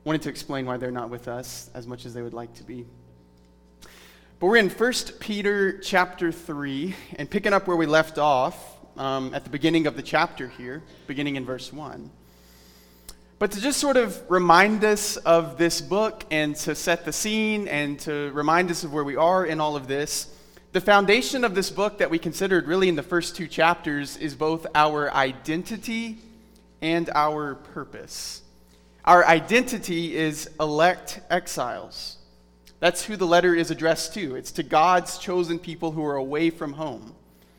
Wanted to explain why they're not with us as much as they would like to be. But we're in 1 Peter chapter 3, and picking up where we left off at the beginning of the chapter here, beginning in verse 1. But to just sort of remind us of this book and to set the scene and to remind us of where we are in all of this, the foundation of this book that we considered really in the first two chapters is both our identity and our purpose. Our identity is elect exiles. That's who the letter is addressed to. It's to God's chosen people who are away from home.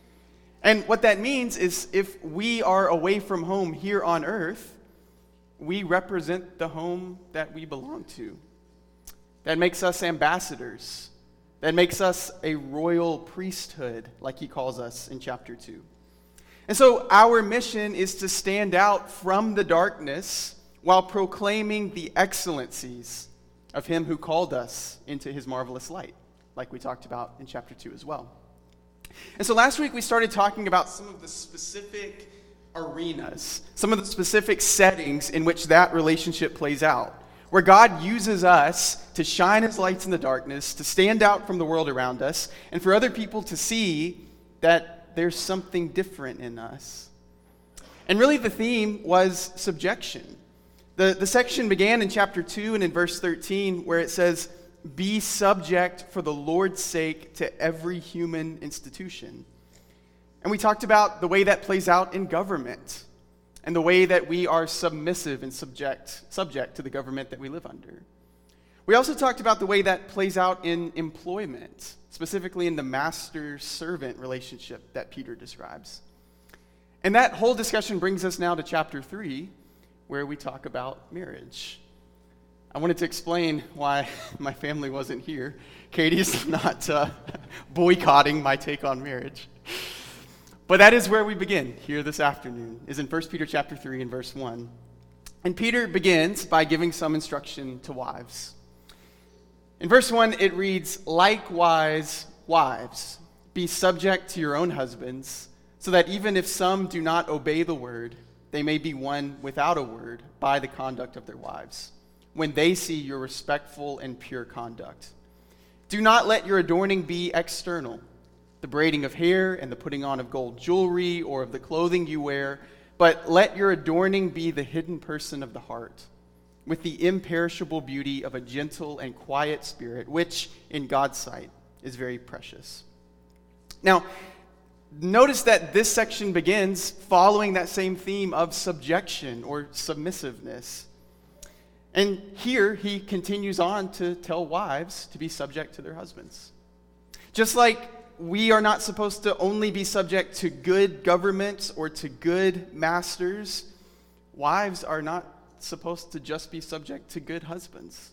And what that means is if we are away from home here on earth, we represent the home that we belong to. That makes us ambassadors. That makes us a royal priesthood, like he calls us in chapter 2. And so our mission is to stand out from the darkness while proclaiming the excellencies of him who called us into his marvelous light, like we talked about in chapter 2 as well. And so last week we started talking about some of the specific arenas, some of the specific settings in which that relationship plays out, where God uses us to shine his lights in the darkness, to stand out from the world around us, and for other people to see that there's something different in us. And really the theme was subjection. The section began in chapter 2 and in verse 13 where it says, "Be subject for the Lord's sake to every human institution." And we talked about the way that plays out in government and the way that we are submissive and subject to the government that we live under. We also talked about the way that plays out in employment, specifically in the master-servant relationship that Peter describes. And that whole discussion brings us now to chapter 3, where we talk about marriage. I wanted to explain why my family wasn't here. Katie's not boycotting my take on marriage. But that is where we begin here this afternoon, is in 1 Peter chapter 3 and verse 1. And Peter begins by giving some instruction to wives. In verse 1, it reads, "Likewise, wives, be subject to your own husbands, so that even if some do not obey the word, they may be won without a word by the conduct of their wives, when they see your respectful and pure conduct. Do not let your adorning be external, the braiding of hair and the putting on of gold jewelry or of the clothing you wear, but let your adorning be the hidden person of the heart, with the imperishable beauty of a gentle and quiet spirit, which in God's sight is very precious." Now, notice that this section begins following that same theme of subjection or submissiveness. And here he continues on to tell wives to be subject to their husbands. Just like we are not supposed to only be subject to good governments or to good masters, wives are not supposed to just be subject to good husbands.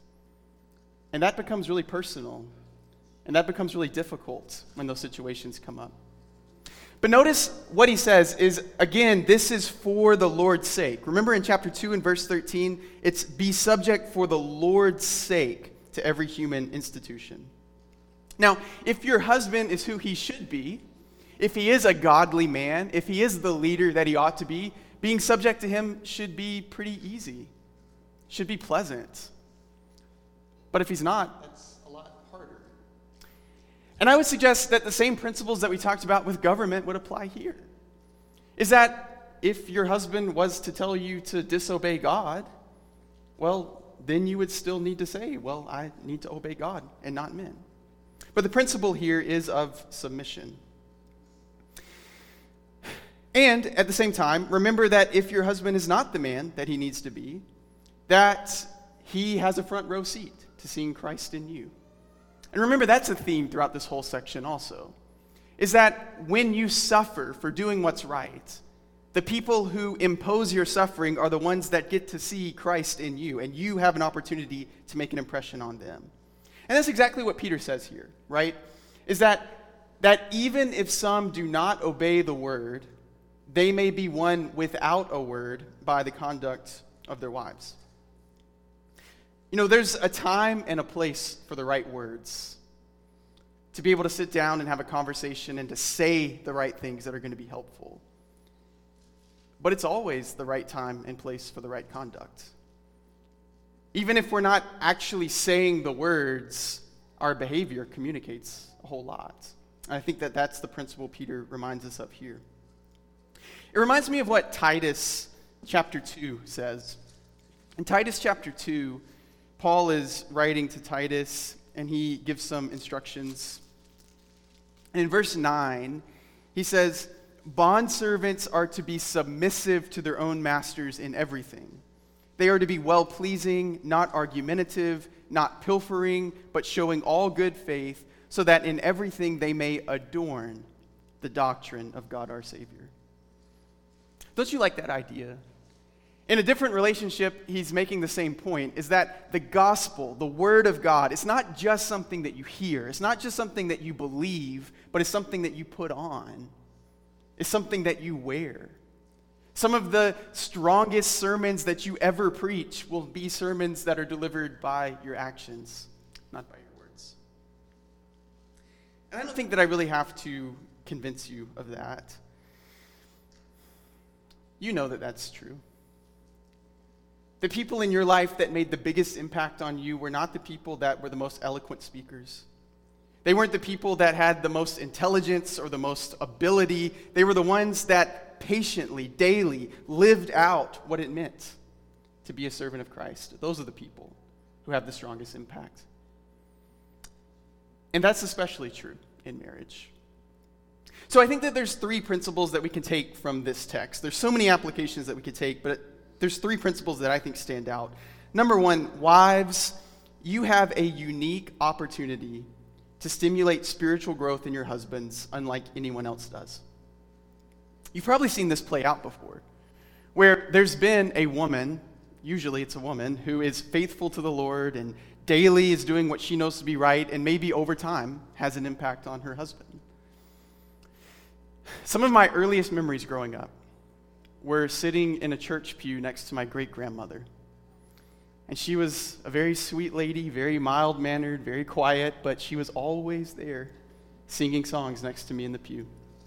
And that becomes really personal. And that becomes really difficult when those situations come up. But notice what he says is, again, this is for the Lord's sake. Remember in chapter 2 and verse 13, it's be subject for the Lord's sake to every human institution. Now, if your husband is who he should be, if he is a godly man, if he is the leader that he ought to be, being subject to him should be pretty easy, should be pleasant. But if he's not, that's a lot harder. And I would suggest that the same principles that we talked about with government would apply here. Is that if your husband was to tell you to disobey God, well, then you would still need to say, well, I need to obey God and not men. But the principle here is of submission. And at the same time, remember that if your husband is not the man that he needs to be, that he has a front row seat to seeing Christ in you. And remember, that's a theme throughout this whole section also, is that when you suffer for doing what's right, the people who impose your suffering are the ones that get to see Christ in you, and you have an opportunity to make an impression on them. And that's exactly what Peter says here, right? Is that even if some do not obey the word, they may be won without a word by the conduct of their wives. You know, there's a time and a place for the right words. To be able to sit down and have a conversation and to say the right things that are going to be helpful. But it's always the right time and place for the right conduct. Even if we're not actually saying the words, our behavior communicates a whole lot. And I think that that's the principle Peter reminds us of here. It reminds me of what Titus chapter 2 says. In Titus chapter 2, Paul is writing to Titus, and he gives some instructions. And in verse 9, he says, "Bondservants are to be submissive to their own masters in everything. They are to be well-pleasing, not argumentative, not pilfering, but showing all good faith, so that in everything they may adorn the doctrine of God our Savior." Don't you like that idea? In a different relationship, he's making the same point, is that the gospel, the word of God, it's not just something that you hear. It's not just something that you believe, but it's something that you put on. It's something that you wear. Some of the strongest sermons that you ever preach will be sermons that are delivered by your actions, not by your words. And I don't think that I really have to convince you of that. You know that that's true. The people in your life that made the biggest impact on you were not the people that were the most eloquent speakers. They weren't the people that had the most intelligence or the most ability. They were the ones that patiently, daily, lived out what it meant to be a servant of Christ. Those are the people who have the strongest impact. And that's especially true in marriage. So I think that there's three principles that we can take from this text. There's so many applications that we could take, but there's three principles that I think stand out. Number one, wives, you have a unique opportunity to stimulate spiritual growth in your husbands unlike anyone else does. You've probably seen this play out before, where there's been a woman, usually it's a woman, who is faithful to the Lord and daily is doing what she knows to be right, and maybe over time has an impact on her husband. Some of my earliest memories growing up were sitting in a church pew next to my great-grandmother. And she was a very sweet lady, very mild-mannered, very quiet, but she was always there singing songs next to me in the pew.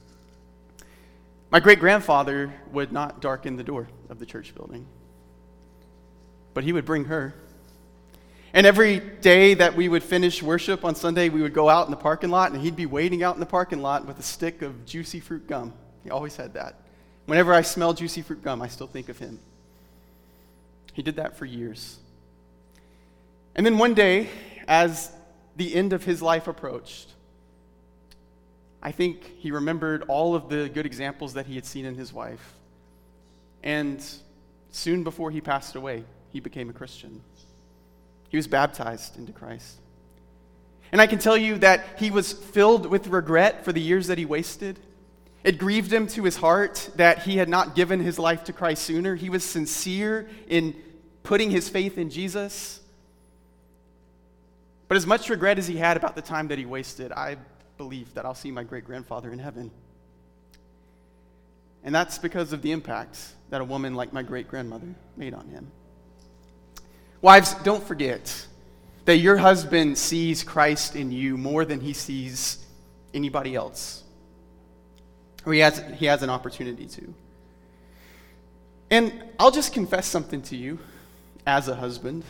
My great-grandfather would not darken the door of the church building, but he would bring her. And every day that we would finish worship on Sunday, we would go out in the parking lot, and he'd be waiting out in the parking lot with a stick of juicy fruit gum. He always had that. Whenever I smell juicy fruit gum, I still think of him. He did that for years. And then one day, as the end of his life approached, I think he remembered all of the good examples that he had seen in his wife. And soon before he passed away, he became a Christian. He was baptized into Christ. And I can tell you that he was filled with regret for the years that he wasted. It grieved him to his heart that he had not given his life to Christ sooner. He was sincere in putting his faith in Jesus. But as much regret as he had about the time that he wasted, I believe that I'll see my great-grandfather in heaven. And that's because of the impact that a woman like my great-grandmother made on him. Wives, don't forget that your husband sees Christ in you more than he sees anybody else. Or he has an opportunity to. And I'll just confess something to you as a husband.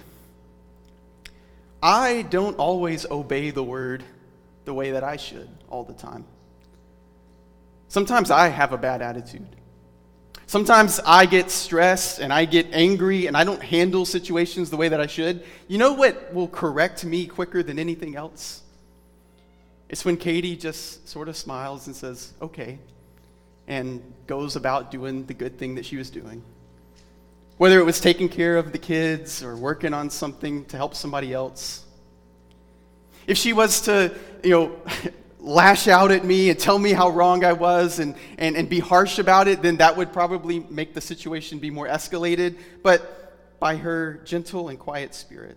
I don't always obey the word the way that I should all the time. Sometimes I have a bad attitude. Sometimes I get stressed and I get angry and I don't handle situations the way that I should. You know what will correct me quicker than anything else? It's when Katie just sort of smiles and says, okay, and goes about doing the good thing that she was doing. Whether it was taking care of the kids or working on something to help somebody else. If she was to, lash out at me and tell me how wrong I was and be harsh about it, then that would probably make the situation be more escalated. But by her gentle and quiet spirit,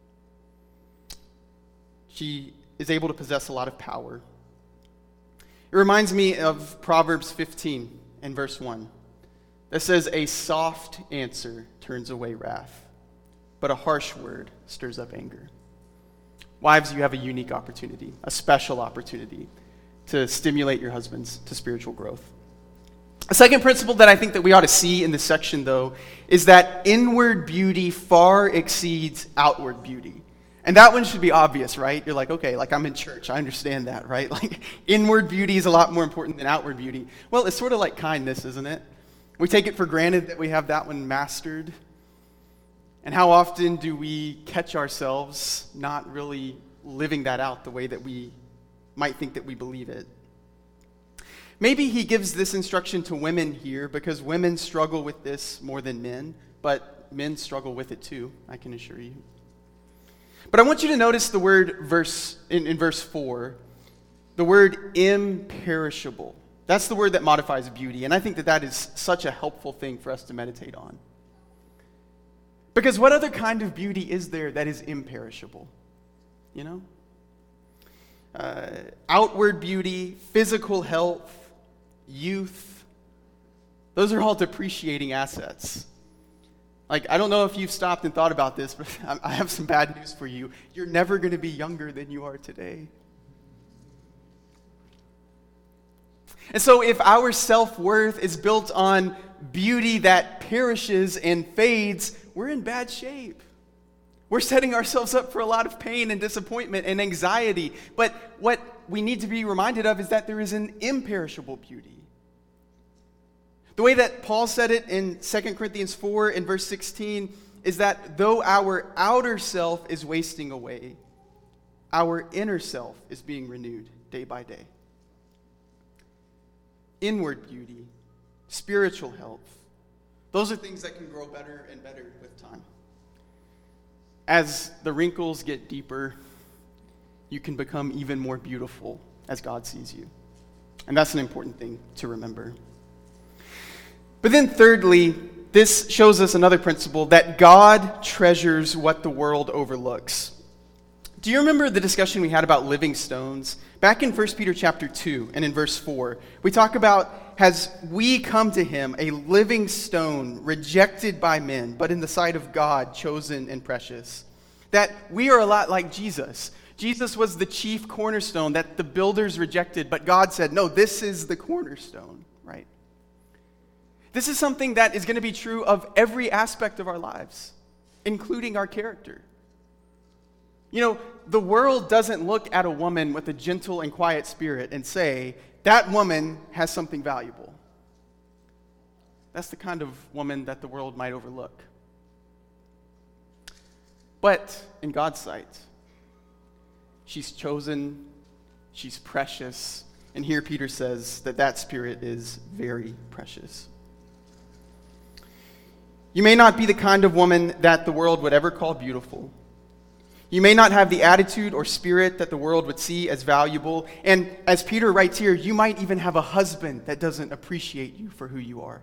she is able to possess a lot of power. It reminds me of Proverbs 15 and verse 1 that says, "A soft answer turns away wrath, but a harsh word stirs up anger." Wives, you have a unique opportunity, a special opportunity to stimulate your husbands to spiritual growth. A second principle that I think that we ought to see in this section, though, is that inward beauty far exceeds outward beauty. And that one should be obvious, right? You're like, okay, like I'm in church. I understand that, right? Like inward beauty is a lot more important than outward beauty. Well, it's sort of like kindness, isn't it? We take it for granted that we have that one mastered. And how often do we catch ourselves not really living that out the way that we might think that we believe it? Maybe he gives this instruction to women here because women struggle with this more than men, but men struggle with it too, I can assure you. But I want you to notice the word in verse 4, the word imperishable. That's the word that modifies beauty, and I think that is such a helpful thing for us to meditate on. Because what other kind of beauty is there that is imperishable? You know? Outward beauty, physical health, youth, those are all depreciating assets. Like, I don't know if you've stopped and thought about this, but I have some bad news for you. You're never going to be younger than you are today. And so if our self-worth is built on beauty that perishes and fades, we're in bad shape. We're setting ourselves up for a lot of pain and disappointment and anxiety. But what we need to be reminded of is that there is an imperishable beauty. The way that Paul said it in 2 Corinthians 4 in verse 16 is that though our outer self is wasting away, our inner self is being renewed day by day. Inward beauty, spiritual health, those are things that can grow better and better with time. As the wrinkles get deeper, you can become even more beautiful as God sees you. And that's an important thing to remember. But then thirdly, this shows us another principle, that God treasures what the world overlooks. Do you remember the discussion we had about living stones? Back in 1 Peter chapter 2 and in verse 4, we talk about, as we come to him, a living stone rejected by men, but in the sight of God, chosen and precious. That we are a lot like Jesus. Jesus was the chief cornerstone that the builders rejected, but God said, no, this is the cornerstone, right? This is something that is going to be true of every aspect of our lives, including our character. You know, the world doesn't look at a woman with a gentle and quiet spirit and say, that woman has something valuable. That's the kind of woman that the world might overlook. But in God's sight, she's chosen, she's precious, and here Peter says that spirit is very precious. You may not be the kind of woman that the world would ever call beautiful. You may not have the attitude or spirit that the world would see as valuable. And as Peter writes here, you might even have a husband that doesn't appreciate you for who you are.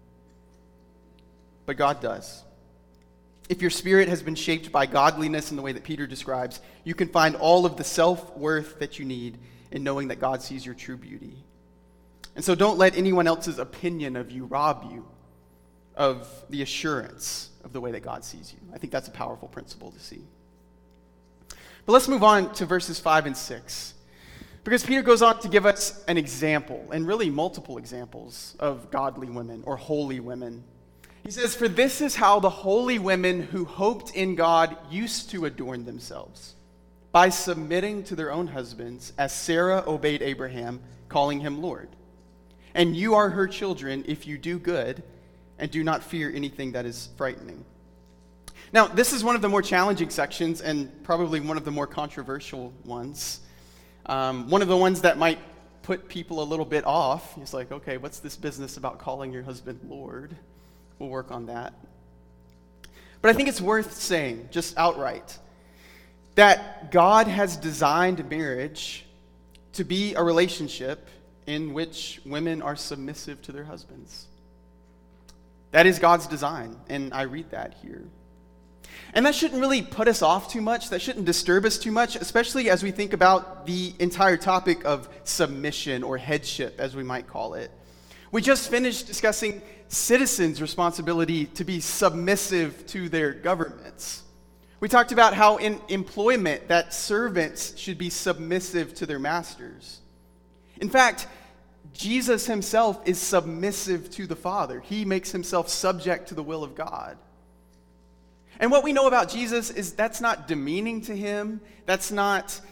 But God does. If your spirit has been shaped by godliness in the way that Peter describes, you can find all of the self-worth that you need in knowing that God sees your true beauty. And so don't let anyone else's opinion of you rob you of the assurance of the way that God sees you. I think that's a powerful principle to see. But let's move on to verses 5 and 6. Because Peter goes on to give us an example, and really multiple examples, of godly women or holy women. He says, "For this is how the holy women who hoped in God used to adorn themselves, by submitting to their own husbands, as Sarah obeyed Abraham, calling him Lord. And you are her children if you do good, and do not fear anything that is frightening." Now, this is one of the more challenging sections and probably one of the more controversial ones. One of the ones that might put people a little bit off. It's like, okay, what's this business about calling your husband Lord? We'll work on that. But I think it's worth saying, just outright, that God has designed marriage to be a relationship in which women are submissive to their husbands. That is God's design, and I read that here. And that shouldn't really put us off too much. That shouldn't disturb us too much, especially as we think about the entire topic of submission or headship, as we might call it. We just finished discussing citizens' responsibility to be submissive to their governments. We talked about how in employment that servants should be submissive to their masters. In fact, Jesus himself is submissive to the Father. He makes himself subject to the will of God. And what we know about Jesus is that's not demeaning to him. That's not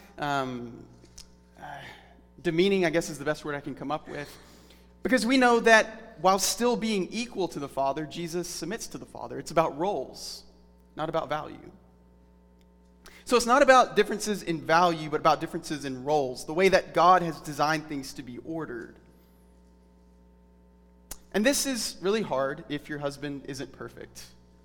demeaning, I guess is the best word I can come up with. Because we know that while still being equal to the Father, Jesus submits to the Father. It's about roles, not about value. So it's not about differences in value, but about differences in roles, the way that God has designed things to be ordered. And this is really hard if your husband isn't perfect,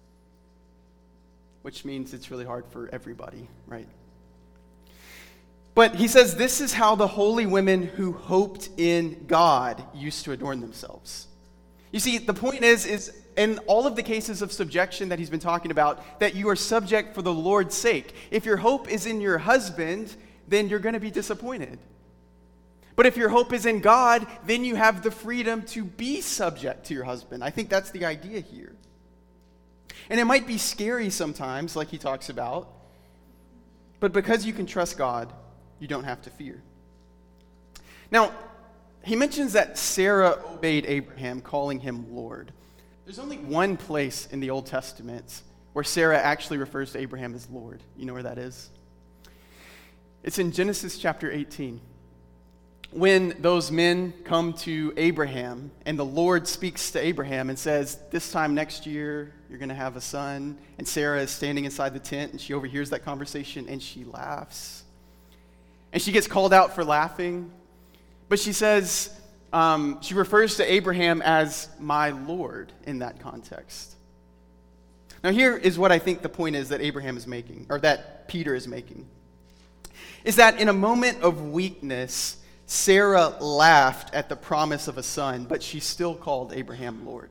which means it's really hard for everybody, right? But he says this is how the holy women who hoped in God used to adorn themselves. You see, the point is in all of the cases of subjection that he's been talking about, that you are subject for the Lord's sake. If your hope is in your husband, then you're going to be disappointed. But if your hope is in God, then you have the freedom to be subject to your husband. I think that's the idea here. And it might be scary sometimes, like he talks about, but because you can trust God, you don't have to fear. Now, he mentions that Sarah obeyed Abraham, calling him Lord. There's only one place in the Old Testament where Sarah actually refers to Abraham as Lord. You know where that is? It's in Genesis chapter 18. When those men come to Abraham and the Lord speaks to Abraham and says, this time next year, you're going to have a son. And Sarah is standing inside the tent and she overhears that conversation and she laughs. And she gets called out for laughing. But she says, she refers to Abraham as my Lord in that context. Now here is what I think the point is that Abraham is making, or that Peter is making, is that in a moment of weakness, Sarah laughed at the promise of a son, but she still called Abraham Lord.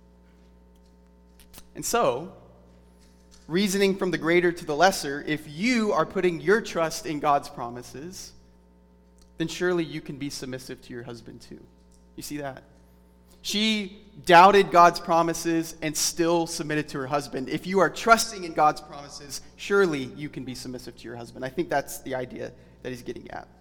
And so, reasoning from the greater to the lesser, if you are putting your trust in God's promises, then surely you can be submissive to your husband too. You see that? She doubted God's promises and still submitted to her husband. If you are trusting in God's promises, surely you can be submissive to your husband. I think that's the idea that he's getting at.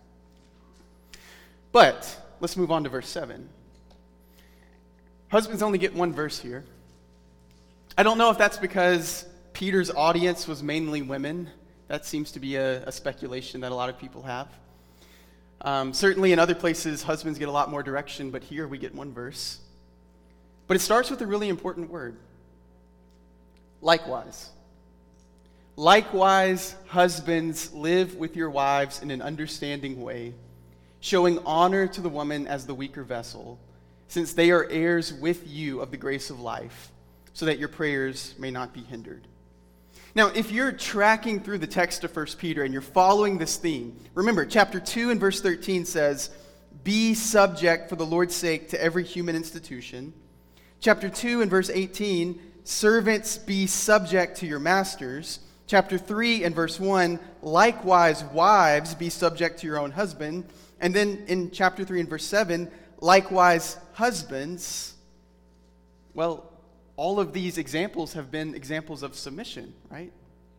But let's move on to verse 7. Husbands only get one verse here. I don't know if that's because Peter's audience was mainly women. That seems to be a speculation that a lot of people have. Certainly in other places, husbands get a lot more direction, but here we get one verse. But it starts with a really important word. Likewise. Likewise, husbands, live with your wives in an understanding way, showing honor to the woman as the weaker vessel, since they are heirs with you of the grace of life, so that your prayers may not be hindered. Now, if you're tracking through the text of 1 Peter and you're following this theme, remember, chapter 2 and verse 13 says, be subject for the Lord's sake to every human institution. Chapter 2 and verse 18, servants, be subject to your masters. Chapter 3 and verse 1, likewise, wives, be subject to your own husband. And then in chapter 3 and verse 7, likewise, husbands. Well, all of these examples have been examples of submission, right?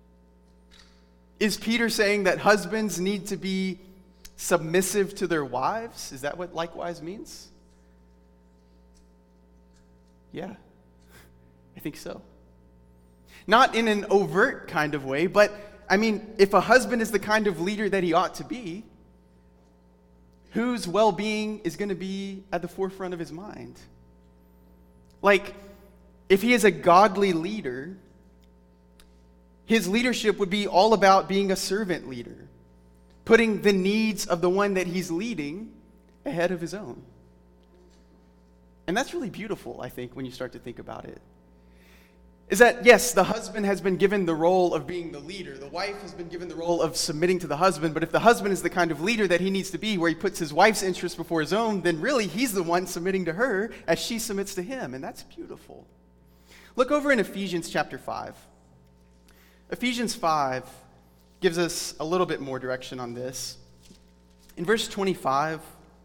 Is Peter saying that husbands need to be submissive to their wives? Is that what likewise means? Yeah, I think so. Not in an overt kind of way, but I mean, if a husband is the kind of leader that he ought to be, whose well-being is going to be at the forefront of his mind? Like, if he is a godly leader, his leadership would be all about being a servant leader, putting the needs of the one that he's leading ahead of his own. And that's really beautiful, I think, when you start to think about it. Is that, yes, the husband has been given the role of being the leader. The wife has been given the role of submitting to the husband. But if the husband is the kind of leader that he needs to be, where he puts his wife's interest before his own, then really he's the one submitting to her as she submits to him. And that's beautiful. Look over in Ephesians chapter 5. Ephesians 5 gives us a little bit more direction on this. In verse 25,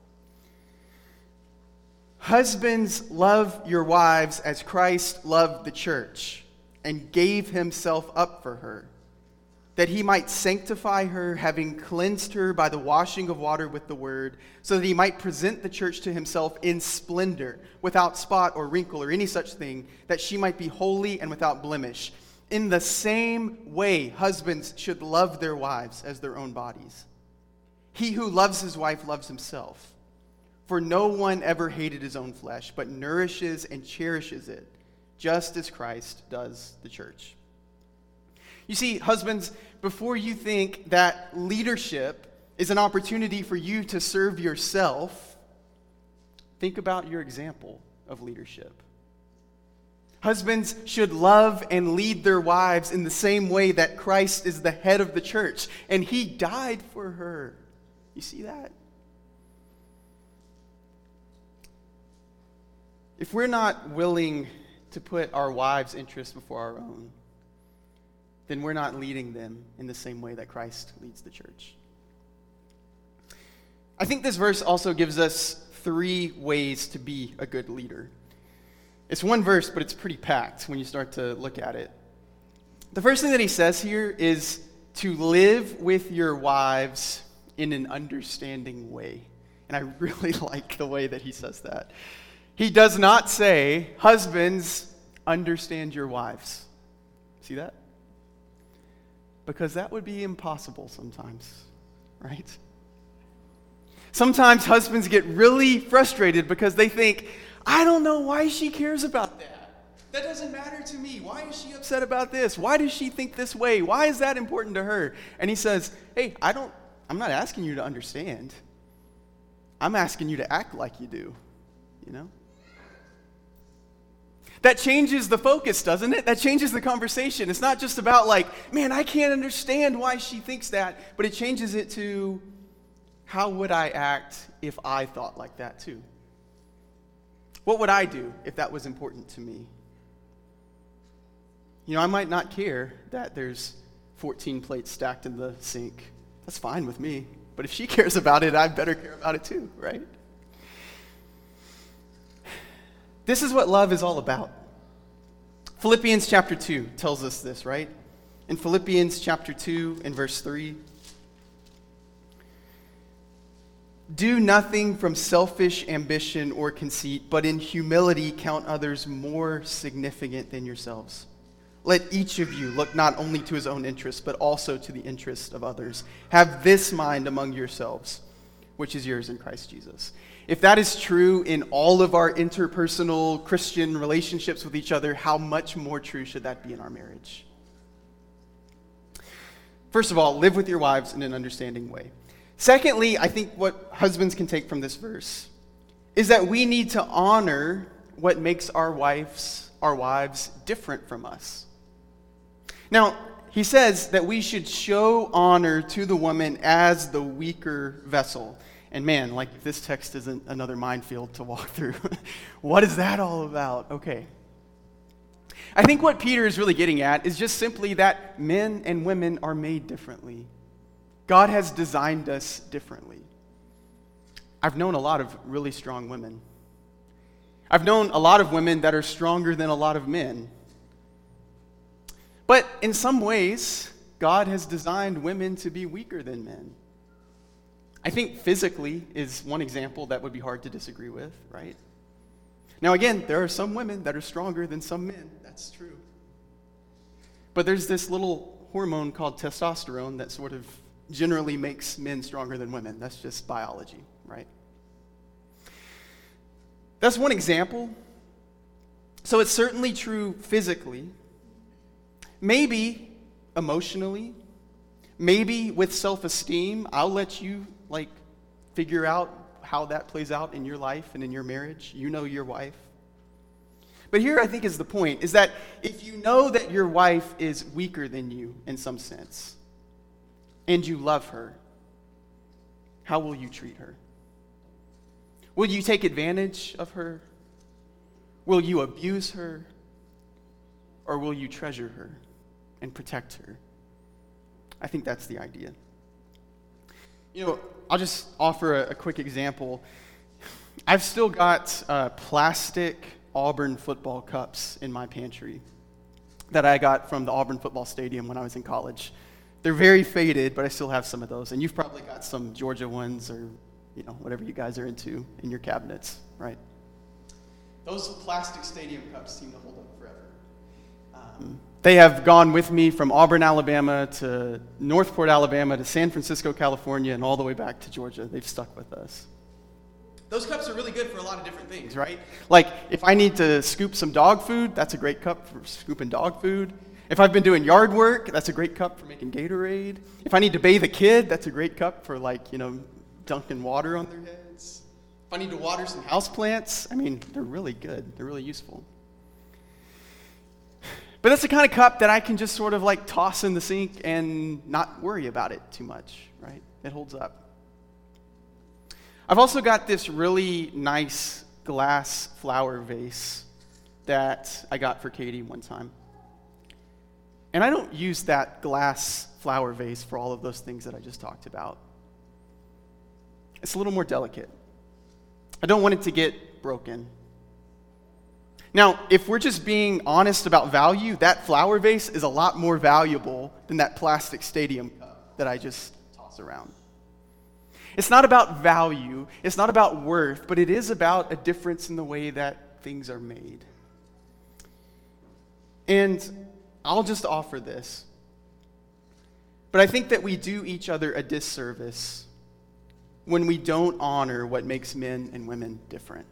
husbands, love your wives as Christ loved the church and gave himself up for her, that he might sanctify her, having cleansed her by the washing of water with the word, so that he might present the church to himself in splendor, without spot or wrinkle or any such thing, that she might be holy and without blemish. In the same way, husbands should love their wives as their own bodies. He who loves his wife loves himself. For no one ever hated his own flesh, but nourishes and cherishes it, just as Christ does the church. You see, husbands, before you think that leadership is an opportunity for you to serve yourself, think about your example of leadership. Husbands should love and lead their wives in the same way that Christ is the head of the church, and he died for her. You see that? If we're not willing to put our wives' interests before our own, then we're not leading them in the same way that Christ leads the church. I think this verse also gives us 3 ways to be a good leader. It's one verse, but it's pretty packed when you start to look at it. The first thing that he says here is to live with your wives in an understanding way. And I really like the way that he says that. He does not say, husbands, understand your wives. See that? Because that would be impossible sometimes, right? Sometimes husbands get really frustrated because they think, I don't know why she cares about that. That doesn't matter to me. Why is she upset about this? Why does she think this way? Why is that important to her? And he says, hey, I'm not asking you to understand. I'm asking you to act like you do, you know? That changes the focus, doesn't it? That changes the conversation. It's not just about like, man, I can't understand why she thinks that, but it changes it to, how would I act if I thought like that too? What would I do if that was important to me? You know, I might not care that there's 14 plates stacked in the sink. That's fine with me. But if she cares about it, I better care about it too, right? This is what love is all about. Philippians chapter 2 tells us this, right? In Philippians chapter 2 and verse 3, do nothing from selfish ambition or conceit, but in humility count others more significant than yourselves. Let each of you look not only to his own interests, but also to the interests of others. Have this mind among yourselves, which is yours in Christ Jesus. If that is true in all of our interpersonal Christian relationships with each other, how much more true should that be in our marriage? First of all, live with your wives in an understanding way. Secondly, I think what husbands can take from this verse is that we need to honor what makes our wives different from us. Now, he says that we should show honor to the woman as the weaker vessel. And man, like this text isn't another minefield to walk through. What is that all about? Okay. I think what Peter is really getting at is just simply that men and women are made differently. God has designed us differently. I've known a lot of really strong women. I've known a lot of women that are stronger than a lot of men. But in some ways, God has designed women to be weaker than men. I think physically is one example that would be hard to disagree with, right? Now again, there are some women that are stronger than some men. That's true. But there's this little hormone called testosterone that sort of generally makes men stronger than women. That's just biology, right? That's one example. So it's certainly true physically. Maybe emotionally. Maybe with self-esteem. I'll let you figure out how that plays out in your life and in your marriage. You know your wife. But here I think is the point, is that if you know that your wife is weaker than you in some sense, and you love her, how will you treat her? Will you take advantage of her? Will you abuse her? Or will you treasure her and protect her? I think that's the idea. You know, I'll just offer a quick example. I've still got plastic Auburn football cups in my pantry that I got from the Auburn football stadium when I was in college They're very faded, but I still have some of those. And you've probably got some Georgia ones or, whatever you guys are into in your cabinets, right? Those plastic stadium cups seem to hold up forever. They have gone with me from Auburn, Alabama to Northport, Alabama to San Francisco, California, and all the way back to Georgia. They've stuck with us. Those cups are really good for a lot of different things, right? Like, if I need to scoop some dog food, that's a great cup for scooping dog food. If I've been doing yard work, that's a great cup for making Gatorade. If I need to bathe a kid, that's a great cup for, dunking water on their heads. If I need to water some houseplants, they're really good. They're really useful. But that's the kind of cup that I can just sort of toss in the sink and not worry about it too much, right? It holds up. I've also got this really nice glass flower vase that I got for Katie one time. And I don't use that glass flower vase for all of those things that I just talked about. It's a little more delicate. I don't want it to get broken. Now, if we're just being honest about value, that flower vase is a lot more valuable than that plastic stadium cup that I just toss around. It's not about value, it's not about worth, but it is about a difference in the way that things are made. And I'll just offer this. But I think that we do each other a disservice when we don't honor what makes men and women different.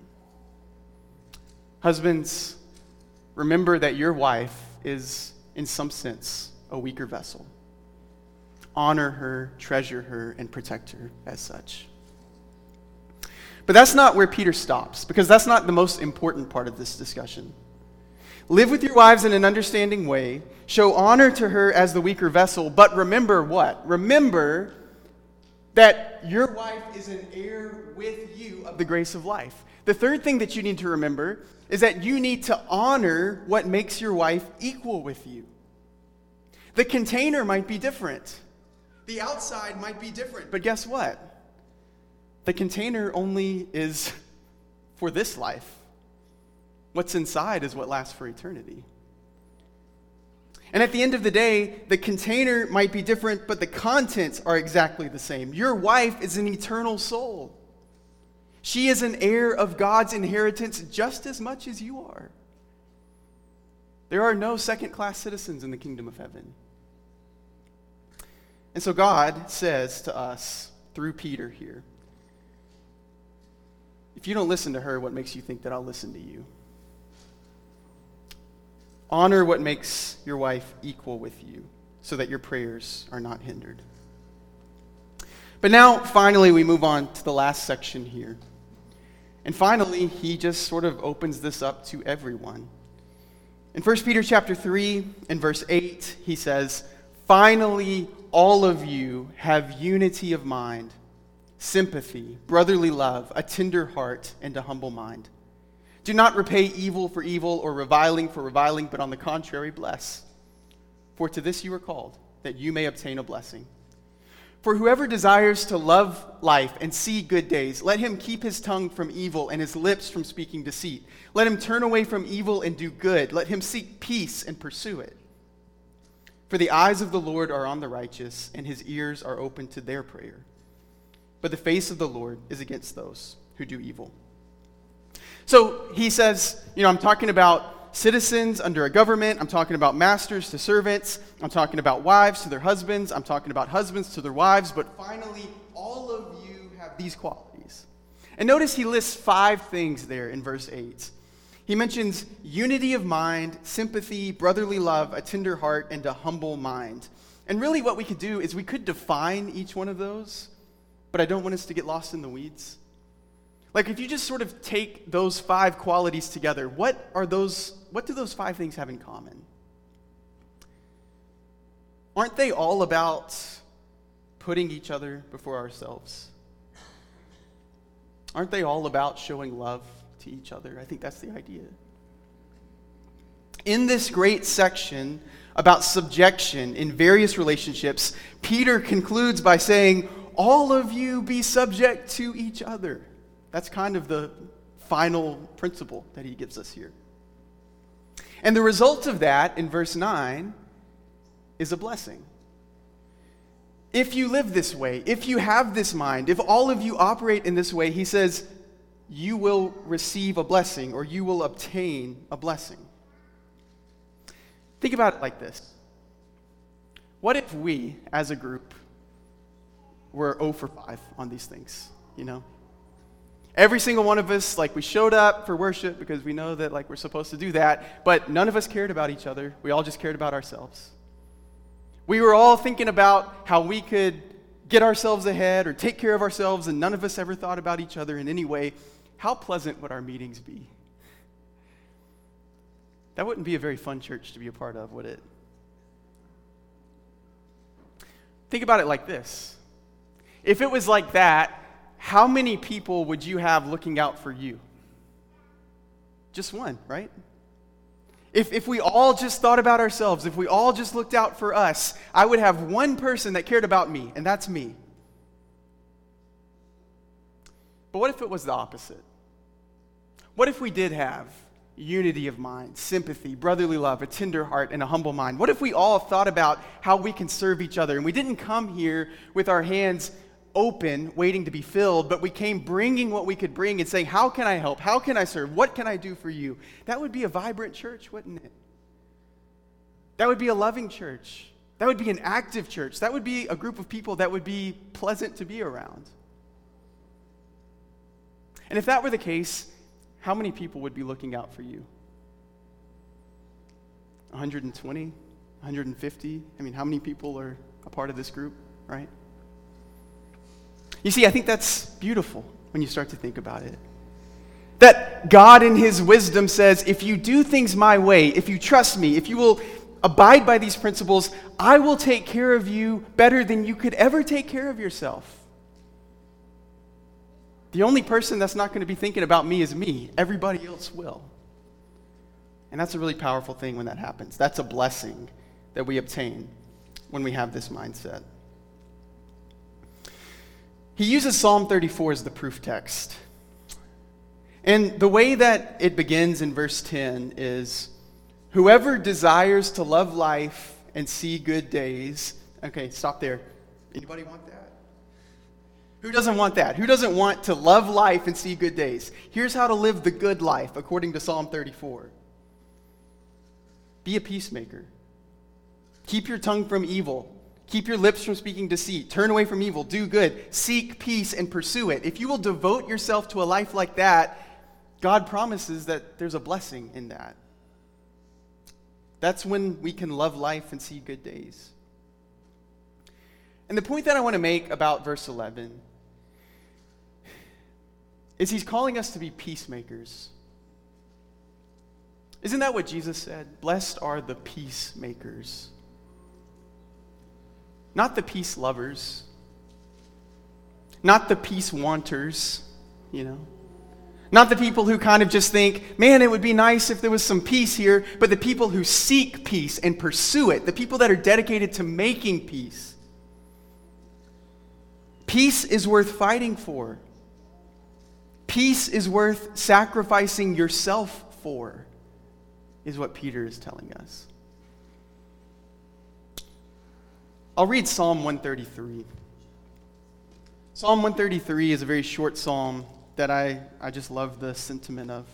Husbands, remember that your wife is, in some sense, a weaker vessel. Honor her, treasure her, and protect her as such. But that's not where Peter stops, because that's not the most important part of this discussion. Live with your wives in an understanding way. Show honor to her as the weaker vessel, but remember what? Remember that your wife is an heir with you of the grace of life. The third thing that you need to remember is that you need to honor what makes your wife equal with you. The container might be different. The outside might be different, but guess what? The container only is for this life. What's inside is what lasts for eternity. And at the end of the day, the container might be different, but the contents are exactly the same. Your wife is an eternal soul. She is an heir of God's inheritance just as much as you are. There are no second-class citizens in the kingdom of heaven. And so God says to us, through Peter here, if you don't listen to her, what makes you think that I'll listen to you? Honor what makes your wife equal with you so that your prayers are not hindered. But now, finally, we move on to the last section here. And finally, he just sort of opens this up to everyone. In 1 Peter chapter 3 and verse 8, he says, "Finally, all of you have unity of mind, sympathy, brotherly love, a tender heart, and a humble mind. Do not repay evil for evil or reviling for reviling, but on the contrary, bless. For to this you are called, that you may obtain a blessing. For whoever desires to love life and see good days, let him keep his tongue from evil and his lips from speaking deceit. Let him turn away from evil and do good. Let him seek peace and pursue it. For the eyes of the Lord are on the righteous, and his ears are open to their prayer. But the face of the Lord is against those who do evil." So he says, I'm talking about citizens under a government. I'm talking about masters to servants. I'm talking about wives to their husbands. I'm talking about husbands to their wives. But finally, all of you have these qualities. And notice he lists 5 things there in verse 8. He mentions unity of mind, sympathy, brotherly love, a tender heart, and a humble mind. And really what we could do is we could define each one of those, but I don't want us to get lost in the weeds. If you just sort of take those 5 qualities together, what do those 5 things have in common? Aren't they all about putting each other before ourselves? Aren't they all about showing love to each other? I think that's the idea. In this great section about subjection in various relationships, Peter concludes by saying, all of you be subject to each other. That's kind of the final principle that he gives us here. And the result of that, in verse 9, is a blessing. if you live this way, if you have this mind, if all of you operate in this way, he says, you will receive a blessing, or you will obtain a blessing. Think about it like this. What if we, as a group, were 0 for 5 on these things, Every single one of us, we showed up for worship because we know that, we're supposed to do that, but none of us cared about each other. We all just cared about ourselves. We were all thinking about how we could get ourselves ahead or take care of ourselves, and none of us ever thought about each other in any way. How pleasant would our meetings be? That wouldn't be a very fun church to be a part of, would it? Think about it like this. If it was like that, how many people would you have looking out for you? Just one, right? If we all just thought about ourselves, if we all just looked out for us, I would have one person that cared about me, and that's me. But what if it was the opposite? What if we did have unity of mind, sympathy, brotherly love, a tender heart, and a humble mind? What if we all thought about how we can serve each other, and we didn't come here with our hands open, waiting to be filled, but we came bringing what we could bring and saying, how can I help? How can I serve? What can I do for you? That would be a vibrant church, wouldn't it? That would be a loving church. That would be an active church. That would be a group of people that would be pleasant to be around. And if that were the case, how many people would be looking out for you? 120? 150? How many people are a part of this group, right? You see, I think that's beautiful when you start to think about it. That God in his wisdom says, if you do things my way, if you trust me, if you will abide by these principles, I will take care of you better than you could ever take care of yourself. The only person that's not going to be thinking about me is me. Everybody else will. And that's a really powerful thing when that happens. That's a blessing that we obtain when we have this mindset. He uses Psalm 34 as the proof text. And the way that it begins in verse 10 is, whoever desires to love life and see good days. Okay, stop there. Anybody want that? Who doesn't want that? Who doesn't want to love life and see good days? Here's how to live the good life according to Psalm 34. Be a peacemaker. Keep your tongue from evil. Keep your lips from speaking deceit. Turn away from evil. Do good. Seek peace and pursue it. If you will devote yourself to a life like that, God promises that there's a blessing in that. That's when we can love life and see good days. And the point that I want to make about verse 11 is he's calling us to be peacemakers. Isn't that what Jesus said? Blessed are the peacemakers. Not the peace lovers, not the peace wanters, Not the people who kind of just think, man, it would be nice if there was some peace here, but the people who seek peace and pursue it, the people that are dedicated to making peace. Peace is worth fighting for. Peace is worth sacrificing yourself for, is what Peter is telling us. I'll read Psalm 133. Psalm 133 is a very short psalm that I just love the sentiment of.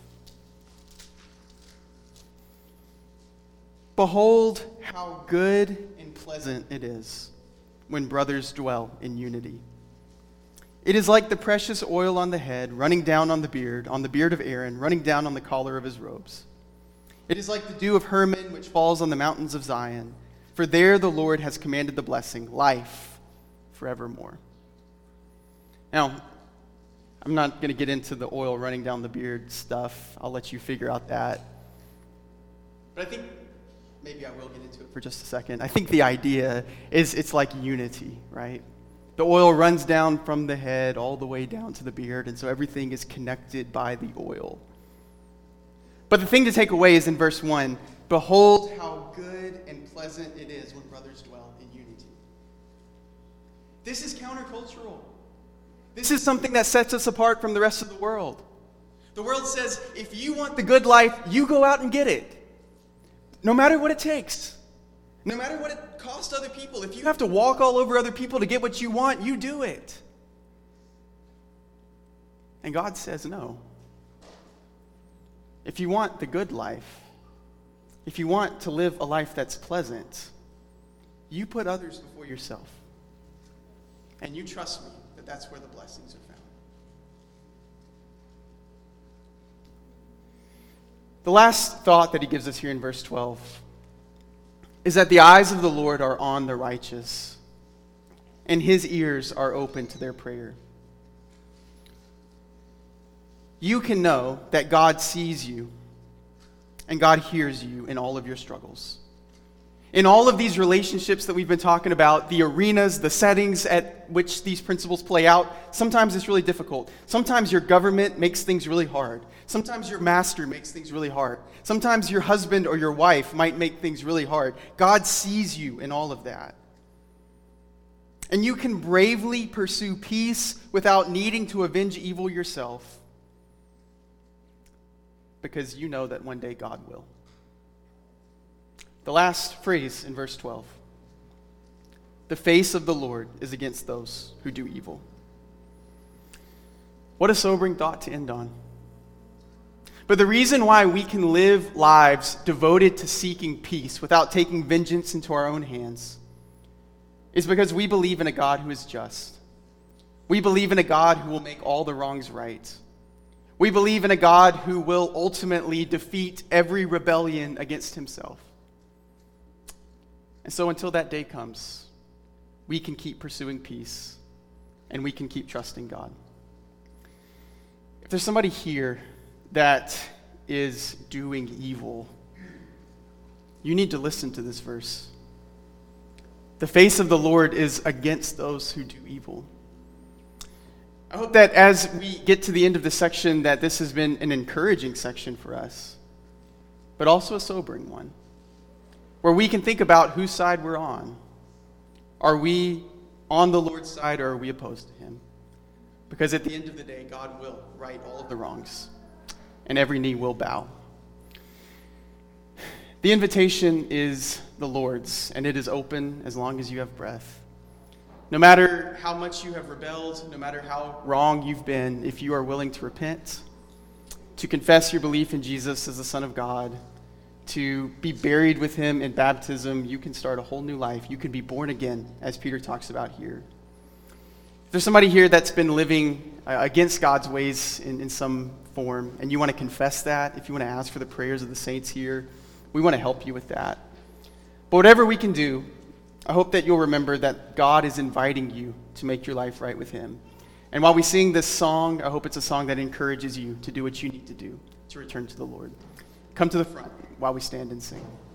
Behold how good and pleasant it is when brothers dwell in unity. It is like the precious oil on the head, running down on the beard of Aaron, running down on the collar of his robes. It is like the dew of Hermon, which falls on the mountains of Zion. For there the Lord has commanded the blessing, life forevermore. Now, I'm not going to get into the oil running down the beard stuff. I'll let you figure out that. But I think maybe I will get into it for just a second. I think the idea is it's like unity, right? The oil runs down from the head all the way down to the beard, and so everything is connected by the oil. But the thing to take away is in verse 1, behold how good and pleasant it is when brothers dwell in unity. This is countercultural. This is something that sets us apart from the rest of the world. The world says, if you want the good life, you go out and get it. No matter what it takes. No matter what it costs other people, if you have to walk all over other people to get what you want, you do it. And God says no. If you want the good life, if you want to live a life that's pleasant, you put others before yourself. And you trust me that that's where the blessings are found. The last thought that he gives us here in verse 12 is that the eyes of the Lord are on the righteous, and his ears are open to their prayer. You can know that God sees you and God hears you in all of your struggles. In all of these relationships that we've been talking about, the arenas, the settings at which these principles play out, sometimes it's really difficult. Sometimes your government makes things really hard. Sometimes your master makes things really hard. Sometimes your husband or your wife might make things really hard. God sees you in all of that. And you can bravely pursue peace without needing to avenge evil yourself, because you know that one day God will. The last phrase in verse 12. The face of the Lord is against those who do evil. What a sobering thought to end on. But the reason why we can live lives devoted to seeking peace without taking vengeance into our own hands is because we believe in a God who is just. We believe in a God who will make all the wrongs right. We believe in a God who will ultimately defeat every rebellion against himself. And so until that day comes, we can keep pursuing peace and we can keep trusting God. If there's somebody here that is doing evil, you need to listen to this verse. The face of the Lord is against those who do evil. I hope that as we get to the end of the section, that this has been an encouraging section for us, but also a sobering one, where we can think about whose side we're on. Are we on the Lord's side, or are we opposed to him? Because at the end of the day, God will right all of the wrongs, and every knee will bow. The invitation is the Lord's, and it is open as long as you have breath. No matter how much you have rebelled, no matter how wrong you've been, if you are willing to repent, to confess your belief in Jesus as the Son of God, to be buried with him in baptism, you can start a whole new life. You can be born again, as Peter talks about here. If there's somebody here that's been living against God's ways in some form, and you want to confess that, if you want to ask for the prayers of the saints here, we want to help you with that. But whatever we can do, I hope that you'll remember that God is inviting you to make your life right with him. And while we sing this song, I hope it's a song that encourages you to do what you need to do to return to the Lord. Come to the front while we stand and sing.